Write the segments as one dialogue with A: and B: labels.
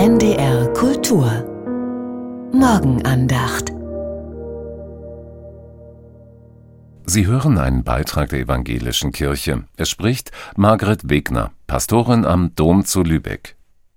A: NDR Kultur Morgenandacht.
B: Sie hören einen Beitrag der Evangelischen Kirche. Es spricht Margret Wegner, Pastorin am Dom zu Lübeck.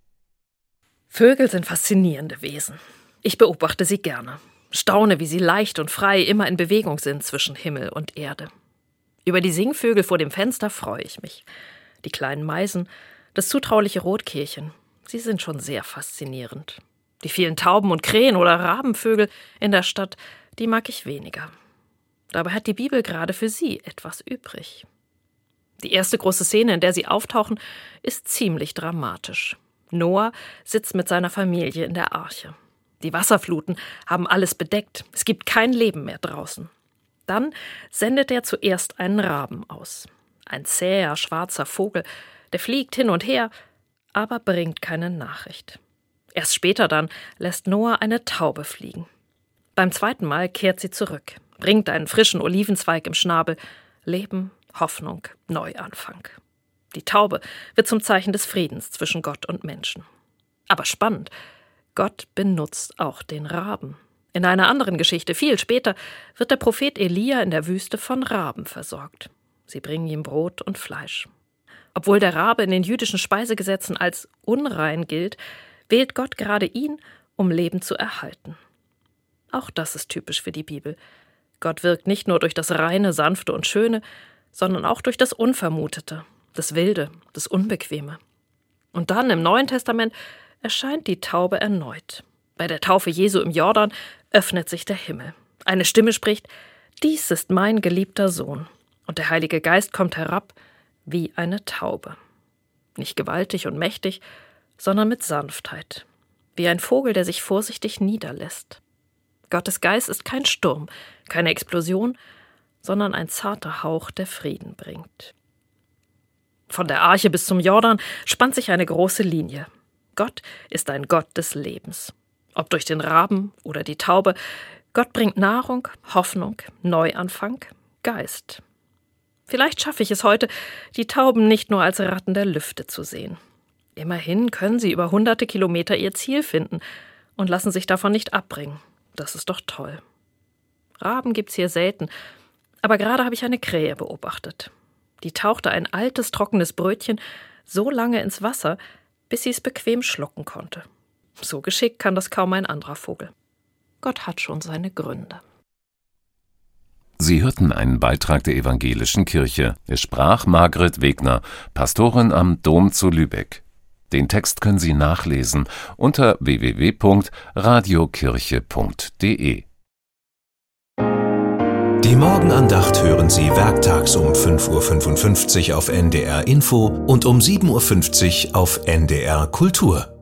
C: Vögel sind faszinierende Wesen. Ich beobachte sie gerne. Staune, wie sie leicht und frei immer in Bewegung sind zwischen Himmel und Erde. Über die Singvögel vor dem Fenster freue ich mich. Die kleinen Meisen, das zutrauliche Rotkehlchen, sie sind schon sehr faszinierend. Die vielen Tauben und Krähen oder Rabenvögel in der Stadt, die mag ich weniger. Dabei hat die Bibel gerade für sie etwas übrig. Die erste große Szene, in der sie auftauchen, ist ziemlich dramatisch. Noah sitzt mit seiner Familie in der Arche. Die Wasserfluten haben alles bedeckt. Es gibt kein Leben mehr draußen. Dann sendet er zuerst einen Raben aus. Ein zäher, schwarzer Vogel, der fliegt hin und her, aber bringt keine Nachricht. Erst später dann lässt Noah eine Taube fliegen. Beim zweiten Mal kehrt sie zurück, bringt einen frischen Olivenzweig im Schnabel. Leben, Hoffnung, Neuanfang. Die Taube wird zum Zeichen des Friedens zwischen Gott und Menschen. Aber spannend, Gott benutzt auch den Raben. In einer anderen Geschichte, viel später, wird der Prophet Elia in der Wüste von Raben versorgt. Sie bringen ihm Brot und Fleisch. Obwohl der Rabe in den jüdischen Speisegesetzen als unrein gilt, wählt Gott gerade ihn, um Leben zu erhalten. Auch das ist typisch für die Bibel. Gott wirkt nicht nur durch das Reine, Sanfte und Schöne, sondern auch durch das Unvermutete, das Wilde, das Unbequeme. Und dann im Neuen Testament erscheint die Taube erneut. Bei der Taufe Jesu im Jordan öffnet sich der Himmel. Eine Stimme spricht: Dies ist mein geliebter Sohn. Und der Heilige Geist kommt herab wie eine Taube. Nicht gewaltig und mächtig, sondern mit Sanftheit. Wie ein Vogel, der sich vorsichtig niederlässt. Gottes Geist ist kein Sturm, keine Explosion, sondern ein zarter Hauch, der Frieden bringt. Von der Arche bis zum Jordan spannt sich eine große Linie. Gott ist ein Gott des Lebens. Ob durch den Raben oder die Taube, Gott bringt Nahrung, Hoffnung, Neuanfang, Geist. Vielleicht schaffe ich es heute, die Tauben nicht nur als Ratten der Lüfte zu sehen. Immerhin können sie über hunderte Kilometer ihr Ziel finden und lassen sich davon nicht abbringen. Das ist doch toll. Raben gibt's hier selten, aber gerade habe ich eine Krähe beobachtet. Die tauchte ein altes, trockenes Brötchen so lange ins Wasser, bis sie es bequem schlucken konnte. So geschickt kann das kaum ein anderer Vogel. Gott hat schon seine Gründe.
B: Sie hörten einen Beitrag der Evangelischen Kirche. Es sprach Margret Wegner, Pastorin am Dom zu Lübeck. Den Text können Sie nachlesen unter www.radiokirche.de.
D: Die Morgenandacht hören Sie werktags um 5:55 Uhr auf NDR Info und um 7:50 Uhr auf NDR Kultur.